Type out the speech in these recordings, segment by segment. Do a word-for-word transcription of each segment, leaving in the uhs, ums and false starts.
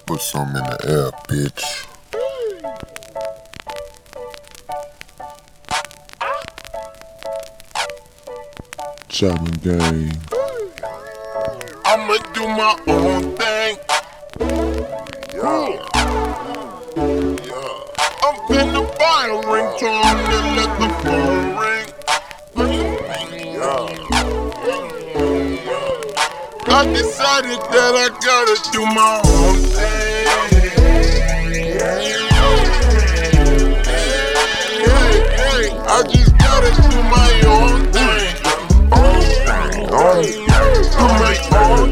Put some in the air, bitch. Chapman gang. I'ma do my own thing. Yeah. Yeah. I'm finna buy a ringtone and let the phone ring. Yeah. I decided that I gotta do my own thing. Hey, hey, I just gotta do my own thing. Do my own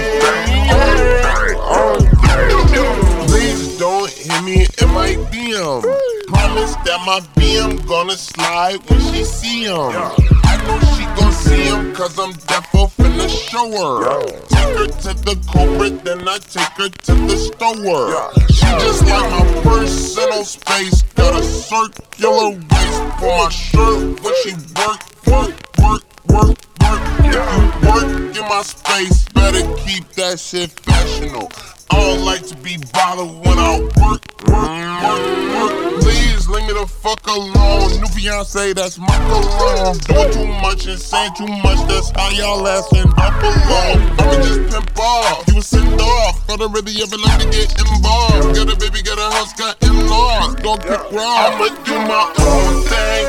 thing. Please don't hit me in my D M. Promise that my B M gonna slide when she see him. I know she gon' see him cause I'm defo finna show her. Take her to the corporate, then I take her to the store. She just like my personal space. Got a circular waist for my shirt when she work, work, work, work, work. If you work in my space, better keep that shit fashionable. I don't like to be bothered when I work, work, work, work. Please leave me the fuck alone. New fiance, that's my cologne. Doing too much and saying too much, that's how y'all ass end up alone. I'ma just pimp off, you was send off. Thought I really ever like to get involved. Got a baby, got a house, got in-laws. Don't kick round, I'ma do my own thing.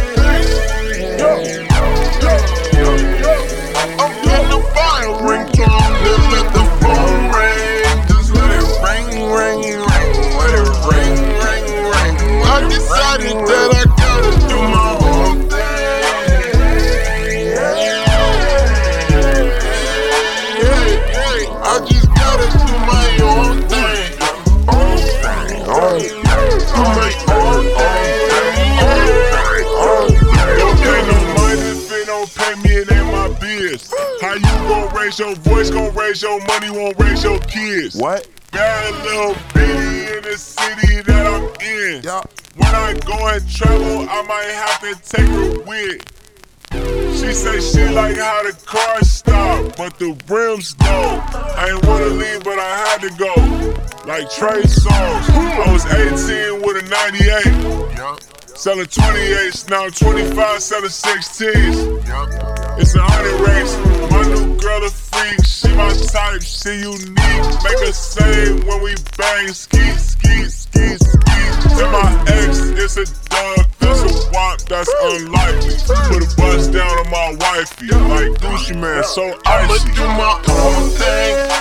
I'm finna buy a ringtone, then let the phone ring. Just let it ring, ring, ring, let it ring, ring, ring. I decided that I gotta do my own thing. Hey, hey, I just gotta do my own thing. Do my own thing. Don't pay no money if it don't pay me, it ain't my biz. How you gon' raise your voice, gon' raise your money, won't raise your kids? What? Bad little bitty in the city that I'm in. Yeah. When I go and travel, I might have to take her with. She say she like how the car stop, but the rims don't. I ain't wanna leave, but I had to go. Like Trey Songz, I was eighteen with a ninety-eight. Yeah. Selling twenty-eights, now I'm twenty-five, selling sixteens. Yeah. It's a hundred race, my new girl a freak. She my type, she unique. Make her say when we bang, ski, ski, ski, ski. To my ex, it's a dog, that's a wop, that's unlikely. Put a bust down on my wifey, like Gucci Man, so icy. I'ma do my own thing.